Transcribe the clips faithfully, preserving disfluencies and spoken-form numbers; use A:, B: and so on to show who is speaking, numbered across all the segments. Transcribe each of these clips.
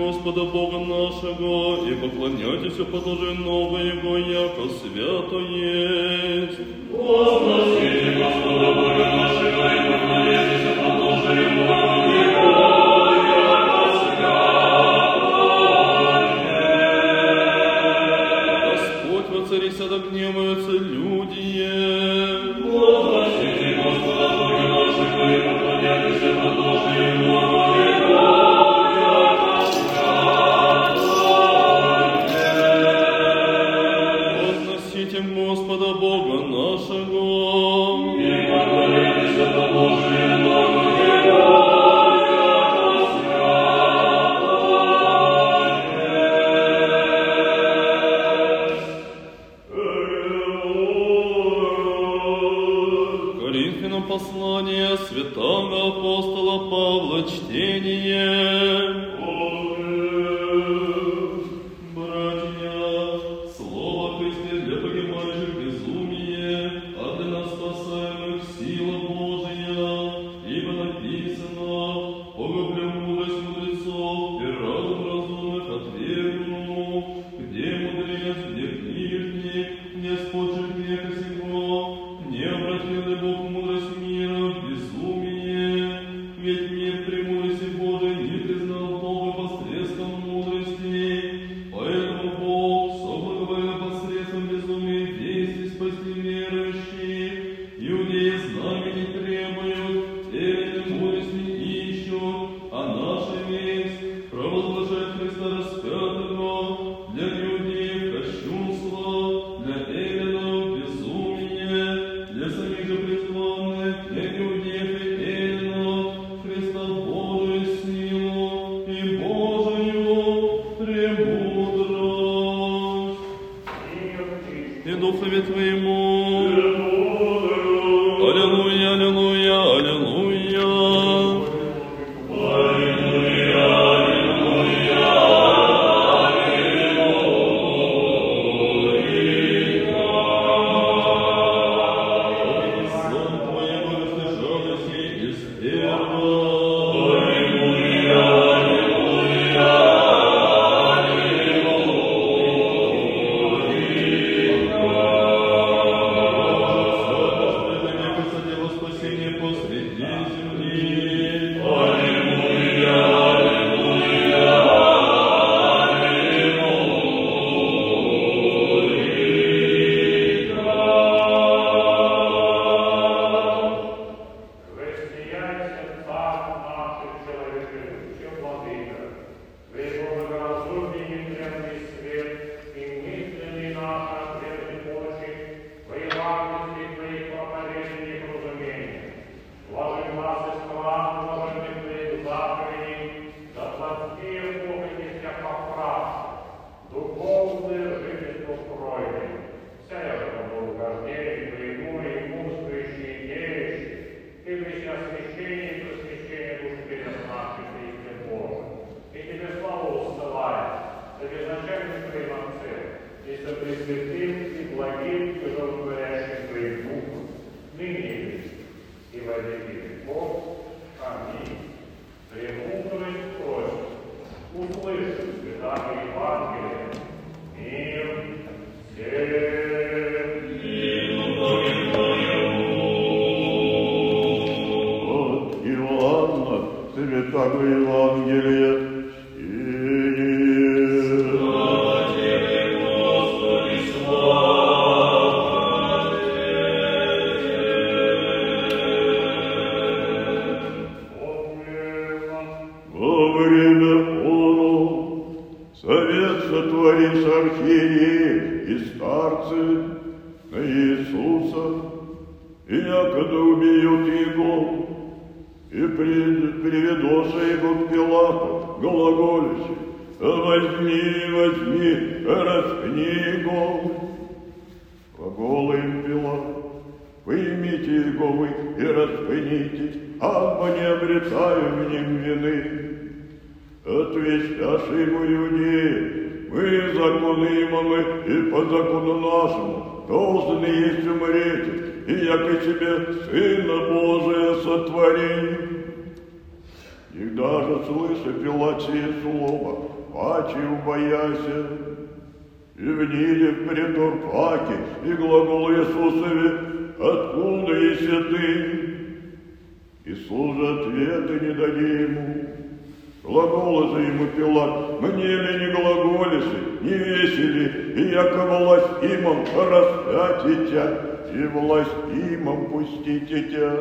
A: Господа Бога нашего, и поклоняйтесь подложи новое Его, яко свято есть.
B: Возгласите Господа Бога нашего, и поклоняйтесь подложи Его, яко свято есть.
A: Господь воцарися, да гневаются люди.
B: Возгласите Господа Бога нашего, и поклоняйтесь подложи Его,
A: Господа Бога нашего,
B: и поклоняйтесь подложи Его,
A: Коринфянам послание святого апостола Павла чтение.
C: И даже слыша Пилат сие слово, паче убояся, и вниде в притор паки, и глагол Иисусове, откуда еси ты? Иисус же ответа не дади ему. Глагола же ему Пилат, мне ли не глаголишь, не весели, и яко власть имам распять тя, и власть имам пустите тя.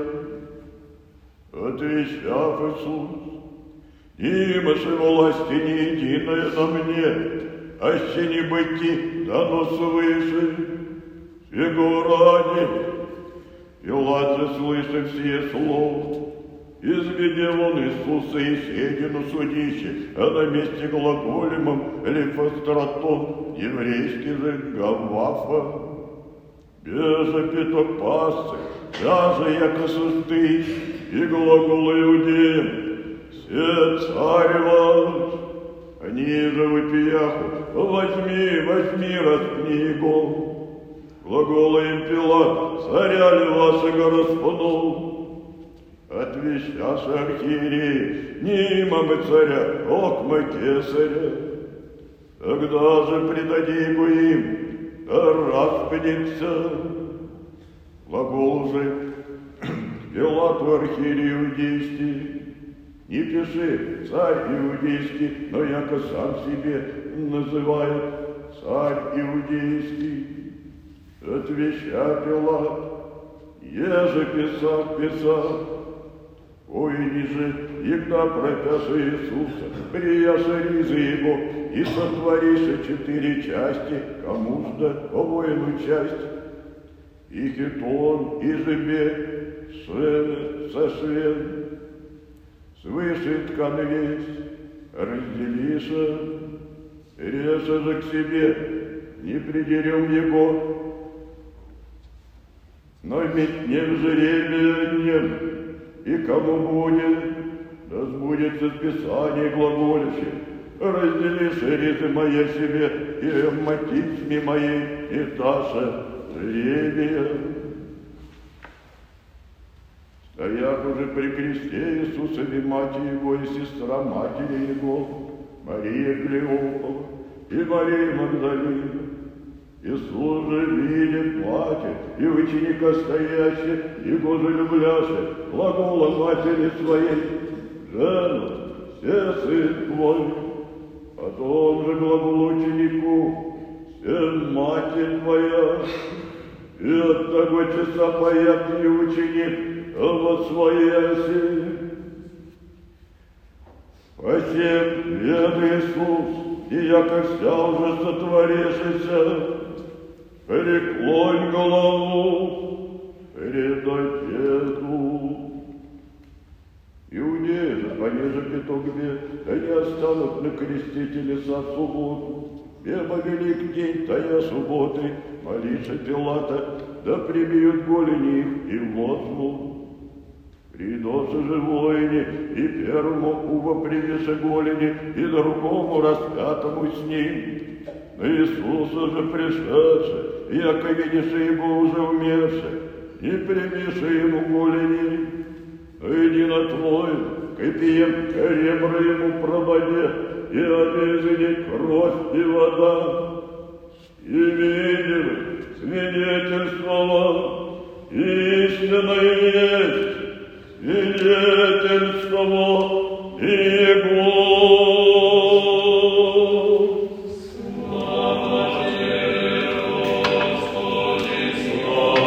C: Отвечав Иисус, имаше власти не единая на мне, аще не быти дано свыше, сего ради. Пилат же, слышав сие слова, изведел он Иисуса и седину судище, а на месте глаголемом Лифостратон, еврейский же Гавафа. Беза пяток пасцев, даже яко сусты, и глагол иудеям, все царь ваш. Они же вопияху, возьми, возьми, распни его. Глагола им Пилат, царя ли вашего распнул? Отвещаши архиереи, не имаме царя, окма кесаря. Тогда же предади его им, да распнется. Глагол же Пилату архиерей иудейский, не пиши царь иудейский, но яко сам себе называет царь иудейский. Отвеща Пилат, еже писав, писав, ой, ниже, егда пропяша Иисуса, прияша ризы его, и сотвориша четыре части, кому ж да по воину часть, и хитон, и жебе, швен, сошвен, свыше ткан весь, разделиша, реша же к себе, не придерем его, но метнем жеребием, и кому будет, да сбудется Писание глаголище, разделишь ризы мои себе, и матицми моей, и таша жеребия. Стоят уже при кресте Иисусове мать его и сестра матери его, Мария Клеопова и Мария Магдалина. Иисус же видит плачет, и ученика стоящий, его же любляше, глагола матери своей, жена, все сын твой. Потом же глагол ученику, все матерь твоя. И от того часа поят и ученик во свояси. Посев вед Иисус, и яко вся уже сотворившийся, преклонь голову перед Отцу. Иудеи же, понеже пяток бед, да не останут на кресте телеса в субботу. Беба велик день, тая субботы, молиша Пилата, да прибьют голени их и возьмут. Придосы же воине, и первому уво привеша голени, и другому распятому с ним. На Иисуса же пришедше, яко видишь его уже умерше, и привиши ему голени. Иди на твой, копием ребра ему прободе, и обезыдет кровь и вода. И видели свидетельство, истинное есть, свидетельство Его.
B: Слава Тебе, Господи, слава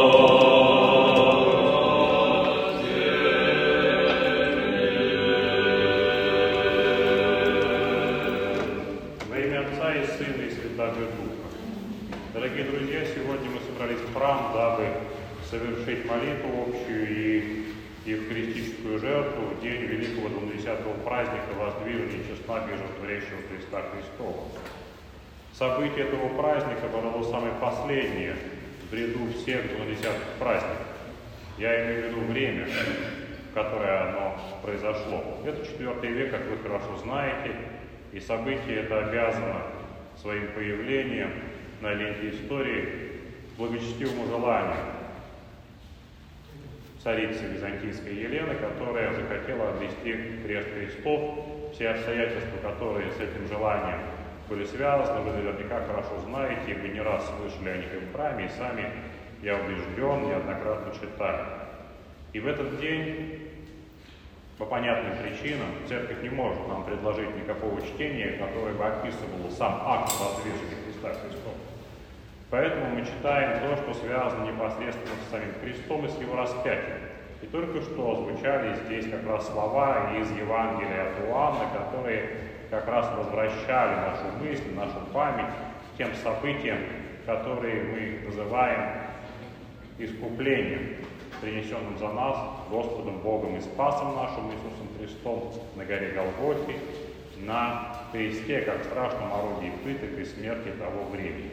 D: Во имя Отца и Сына и Святаго Духа. Дорогие друзья, сегодня мы собрались в храм, дабы совершить молитву общую и евхаристическую жертву в день великого двунадесятого праздника воздвижения честна бежотворящего Христа Христова. Событие этого праздника было самое последнее в ряду всех двунадесятых праздников. Я имею в виду время, в которое оно произошло. Это четвёртый век, как вы хорошо знаете, и событие это обязано своим появлением на ленте истории благочестивому желанию царицы византийской Елены, которая захотела обрести крест Христов. Все обстоятельства, которые с этим желанием были связаны, вы наверняка хорошо знаете, и вы не раз слышали о них и в храме, и сами, я убежден, неоднократно читали. И в этот день, по понятным причинам, церковь не может нам предложить никакого чтения, которое бы описывало сам акт воздвижения Христа Христова. Поэтому мы читаем то, что связано непосредственно с самим крестом и с его распятием. И только что звучали здесь как раз слова из Евангелия от Иоанна, которые как раз возвращали нашу мысль, нашу память к тем событиям, которые мы называем искуплением, принесенным за нас Господом Богом и Спасом нашим Иисусом Христом на горе Голгофе, на кресте, как страшном орудии пыток и смерти того времени.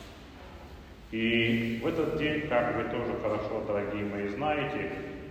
D: И в этот день, как вы тоже хорошо, дорогие мои, знаете,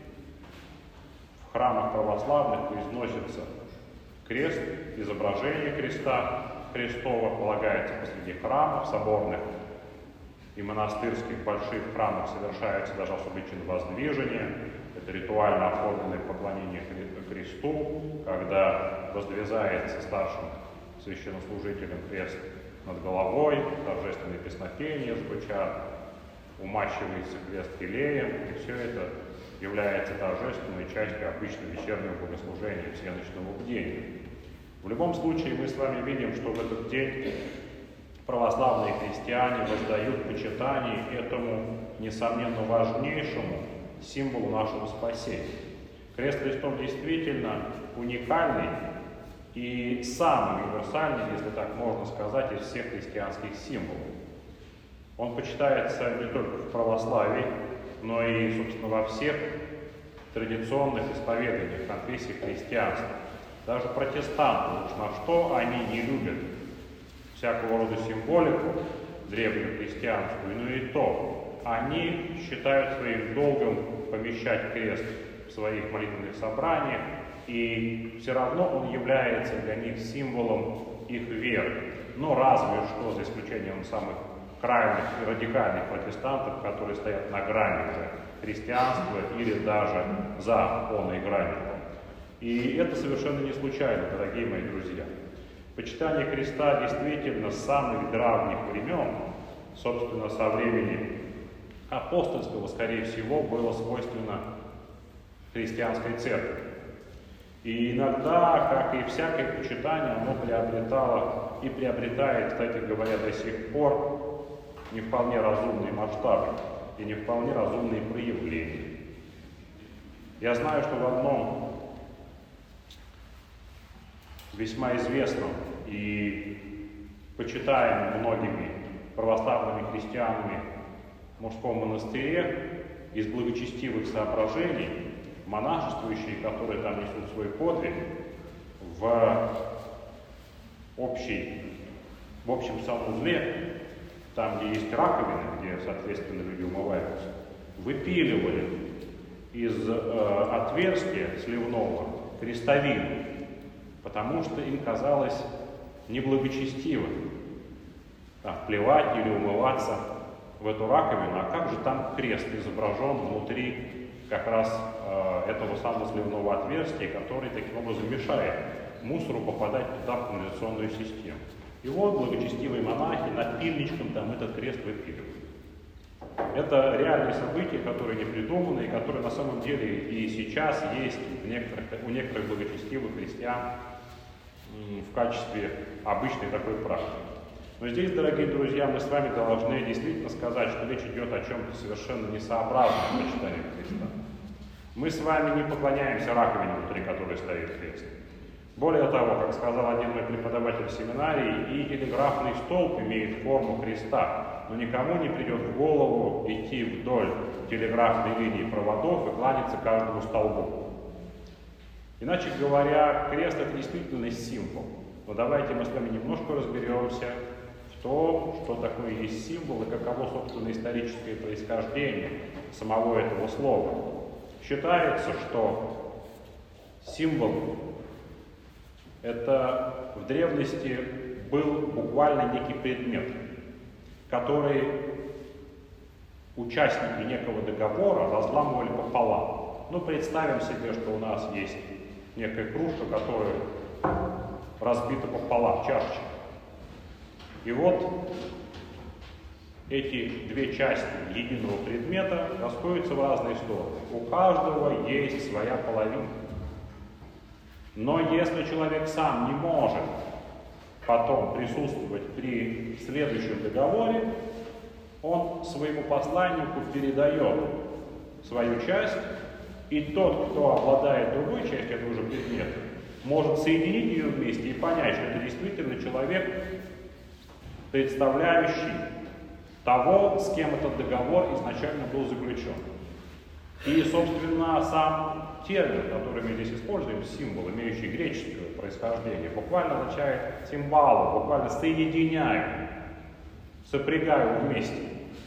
D: в храмах православных произносится крест, изображение креста Христова полагается посреди храмов, соборных и монастырских больших храмах совершается даже особый чин воздвижения. Это ритуально оформленное поклонение кресту, когда воздвизается старшим священнослужителем крест над головой, торжественные песнопения звучат, умащивается крест елеем, и все это является торжественной частью обычного вечернего богослужения всеночного бдения. В любом случае мы с вами видим, что в этот день православные христиане воздают почитание этому, несомненно, важнейшему символу нашего спасения. Крест Христов действительно уникальный и самый универсальный, если так можно сказать, из всех христианских символов. Он почитается не только в православии, но и, собственно, во всех традиционных исповеданиях конфессий христианства. Даже протестанты, уж на что они не любят всякого рода символику древнюю христианскую, но и то они считают своим долгом помещать крест в своих молитвенных собраниях, и все равно он является для них символом их веры. Но разве что, за исключением самых крайних и радикальных протестантов, которые стоят на грани уже христианства или даже за оной гранью. И это совершенно не случайно, дорогие мои друзья. Почитание креста действительно с самых древних времен, собственно, со времени апостольского, скорее всего, было свойственно христианской церкви. И иногда, как и всякое почитание, оно приобретало и приобретает, кстати говоря, до сих пор не вполне разумные масштабы и не вполне разумные проявления. Я знаю, что в одном весьма известном и почитаемом многими православными христианами мужском монастыре из благочестивых соображений монашествующие, которые там несут свой подвиг, в, общей, в общем санузле, там, где есть раковины, где, соответственно, люди умываются, выпиливали из э, отверстия сливного крестовину, потому что им казалось неблагочестиво там, плевать или умываться в эту раковину, а как же там крест изображен внутри как раз э, этого самого сливного отверстия, который таким образом мешает мусору попадать туда в канализационную систему. И вот благочестивые монахи напильничком там этот крест выпиливают. Это реальные события, которые не придуманы, и которые на самом деле и сейчас есть в некоторых, у некоторых благочестивых христиан в качестве обычной такой практики. Но здесь, дорогие друзья, мы с вами должны действительно сказать, что речь идет о чем-то совершенно несообразном в почитании Христа. Мы с вами не поклоняемся раковине, внутри которой стоит крест. Более того, как сказал один мой преподаватель в семинарии, и телеграфный столб имеет форму креста, но никому не придет в голову идти вдоль телеграфной линии проводов и кланяться каждому столбу. Иначе говоря, крест — это действительно символ. Но давайте мы с вами немножко разберемся в том, что такое есть символ и каково, собственно, историческое происхождение самого этого слова. Считается, что символ — это в древности был буквально некий предмет, который участники некого договора разламывали пополам. Ну, представим себе, что у нас есть некая кружка, которая разбита пополам, чашечка. И вот эти две части единого предмета расходятся в разные стороны. У каждого есть своя половинка. Но если человек сам не может потом присутствовать при следующем договоре, он своему посланнику передает свою часть, и тот, кто обладает другой частью этого же предмета, может соединить ее вместе и понять, что это действительно человек, представляющий того, с кем этот договор изначально был заключен. И, собственно, сам термин, который мы здесь используем, символ, имеющий греческое происхождение, буквально означает символы, буквально соединяю, сопрягаю вместе.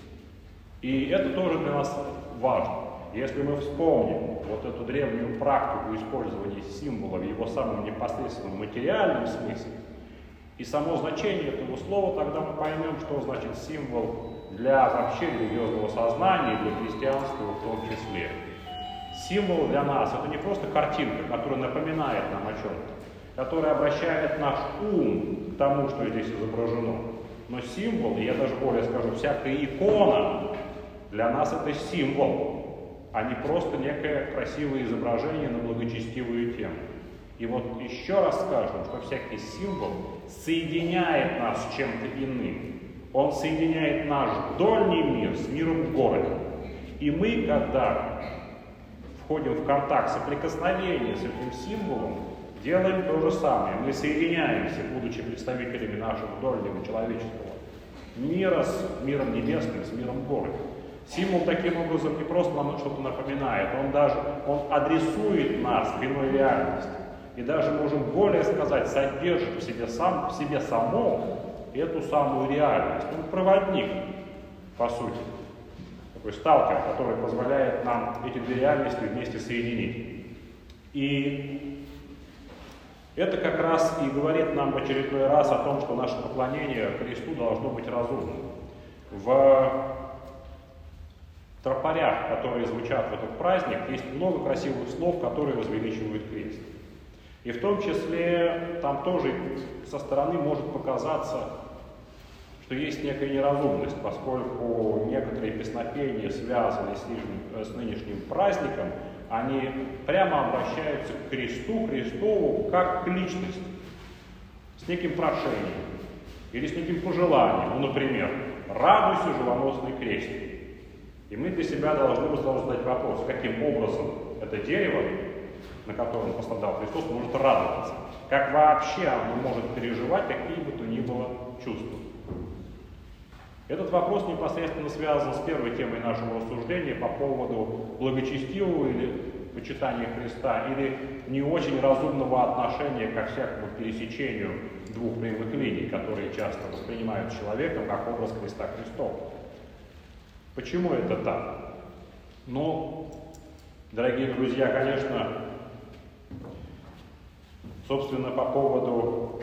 D: И это тоже для нас важно. Если мы вспомним вот эту древнюю практику использования символа в его самом непосредственном материальном смысле, и само значение этого слова, тогда мы поймем, что значит символ для вообще религиозного сознания и для христианства в том числе. Символ для нас — это не просто картинка, которая напоминает нам о чем-то, которая обращает наш ум к тому, что здесь изображено. Но символ, и я даже более скажу, всякая икона для нас — это символ, а не просто некое красивое изображение на благочестивую тему. И вот еще раз скажем, что всякий символ соединяет нас с чем-то иным. Он соединяет наш дольний мир с миром в городе. И мы, когда входим в контакт, соприкосновение с этим символом, делаем то же самое. Мы соединяемся, будучи представителями нашего дольнего человеческого мира с миром небесным, с миром в городе. Символ таким образом не просто нам что-то напоминает, он даже он адресует нас к иной реальности. И даже, можем более сказать, содержит в себе, сам, в себе самом эту самую реальность. Он проводник, по сути, такой сталкер, который позволяет нам эти две реальности вместе соединить. И это как раз и говорит нам в очередной раз о том, что наше поклонение Христу должно быть разумным. В тропарях, которые звучат в этот праздник, есть много красивых слов, которые возвеличивают крест. И в том числе там тоже со стороны может показаться, что есть некая неразумность, поскольку некоторые песнопения, связанные с, нижним, с нынешним праздником, они прямо обращаются к кресту, Христову, как к личности, с неким прошением или с неким пожеланием. Ну, например, «Радуйся, живоносный крест». И мы для себя должны сразу задать вопрос, каким образом это дерево, на котором пострадал Христос, может радоваться. Как вообще оно может переживать какие бы то ни было чувства. Этот вопрос непосредственно связан с первой темой нашего рассуждения по поводу благочестивого или почитания Христа, или не очень разумного отношения ко всякому пересечению двух прямых линий, которые часто воспринимают человеком как образ Христа Христова. Почему это так? Ну, дорогие друзья, конечно, собственно, по поводу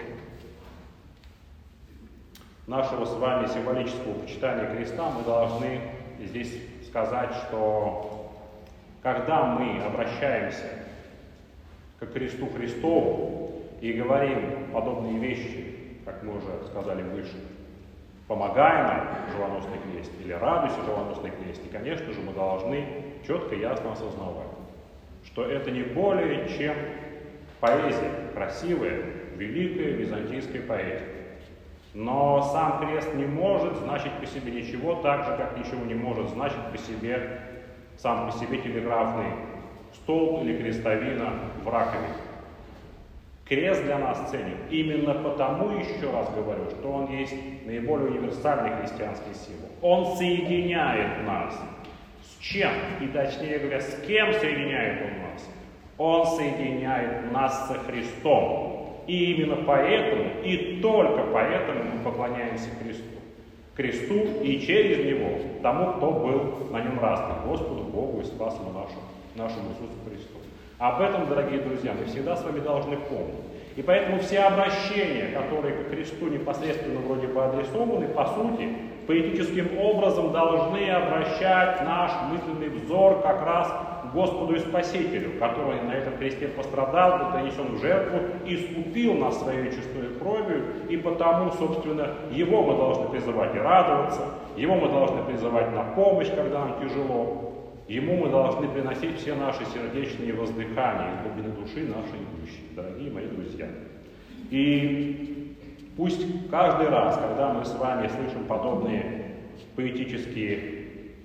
D: нашего с вами символического почитания креста мы должны здесь сказать, что когда мы обращаемся к кресту Христову и говорим подобные вещи, как мы уже сказали выше, помогай нам, живоносный крест, или радуйся, живоносный крест, и, конечно же, мы должны четко и ясно осознавать, что это не более чем поэзия, красивая, великая византийская поэзия. Но сам крест не может значить по себе ничего, так же, как ничего не может значить по себе, сам по себе телеграфный столб или крестовина в раковине. Крест для нас ценен именно потому, еще раз говорю, что он есть наиболее универсальный христианский символ. Он соединяет нас. С чем? И точнее говоря, с кем соединяет он нас? Он соединяет нас со Христом. И именно поэтому, и только поэтому мы поклоняемся Христу. Кресту и через Него тому, кто был на нем распят, Господу Богу и Спасу нашему, нашему Иисусу Христу. Об этом, дорогие друзья, мы всегда с вами должны помнить. И поэтому все обращения, которые к Христу непосредственно вроде бы адресованы, по сути, поэтическим образом должны обращать наш мысленный взор как раз к Господу и Спасителю, который на этом кресте пострадал, был принесен в жертву, искупил нас своей чистой кровью, и потому, собственно, Его мы должны призывать и радоваться, Его мы должны призывать на помощь, когда нам тяжело, Ему мы должны приносить все наши сердечные воздыхания из глубины души нашей идущей, дорогие мои друзья. И пусть каждый раз, когда мы с вами слышим подобные поэтические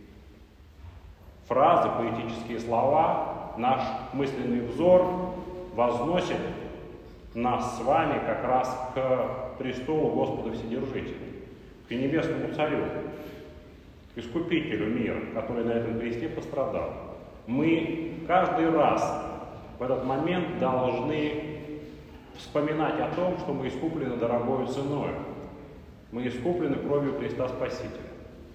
D: фразы, поэтические слова, наш мысленный взор возносит нас с вами как раз к престолу Господа Вседержителя, к небесному Царю, к Искупителю мира, который на этом кресте пострадал. Мы каждый раз в этот момент должны вспоминать о том, что мы искуплены дорогою ценою. Мы искуплены кровью Христа Спасителя.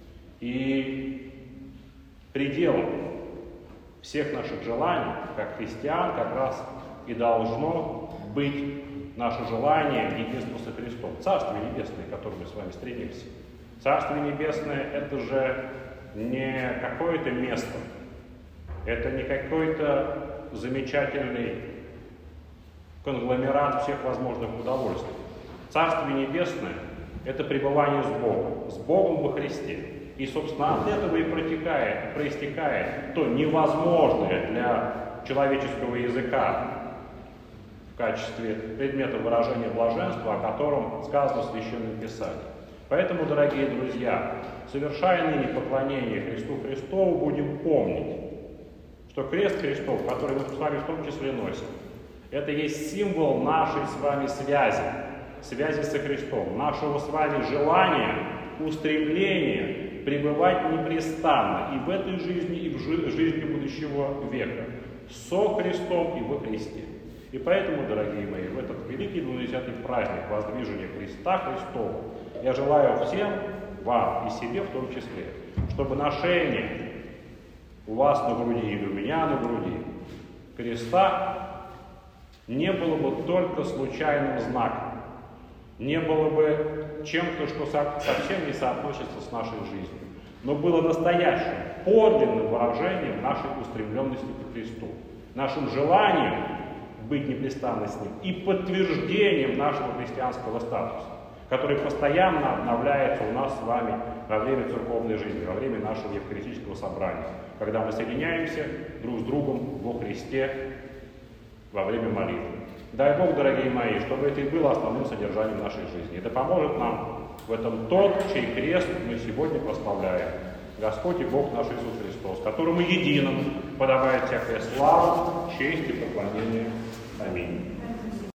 D: И пределом всех наших желаний, как христиан, как раз и должно быть наше желание единства со Христом. Царствие Небесное, к которому мы с вами стремимся. Царствие Небесное — это же не какое-то место, это не какой-то замечательный конгломерат всех возможных удовольствий. Царствие Небесное — это пребывание с Богом, с Богом во Христе. И, собственно, от этого и протекает, проистекает то невозможное для человеческого языка в качестве предмета выражения блаженства, о котором сказано в Священном Писании. Поэтому, дорогие друзья, совершая ныне поклонение Христу Христову, будем помнить, что крест Христов, который мы с вами в том числе носим, это есть символ нашей с вами связи, связи со Христом, нашего с вами желания, устремления пребывать непрестанно и в этой жизни, и в жизни будущего века, со Христом и во Христе. И поэтому, дорогие мои, в этот великий двадцатый праздник воздвижения Христа Христова я желаю всем вам и себе в том числе, чтобы ношение у вас на груди или у меня на груди креста не было бы только случайным знаком, не было бы чем-то, что совсем не соотносится с нашей жизнью, но было настоящим, подлинным выражением нашей устремленности к Христу, нашим желанием быть непрестанно с Ним и подтверждением нашего христианского статуса, который постоянно обновляется у нас с вами во время церковной жизни, во время нашего евхаристического собрания, когда мы соединяемся друг с другом во Христе во время молитвы. Дай Бог, дорогие мои, чтобы это и было основным содержанием нашей жизни. И да поможет нам в этом тот, чей крест мы сегодня прославляем. Господь и Бог наш Иисус Христос, которому единым подобает всякая слава, честь и поклонение. Аминь.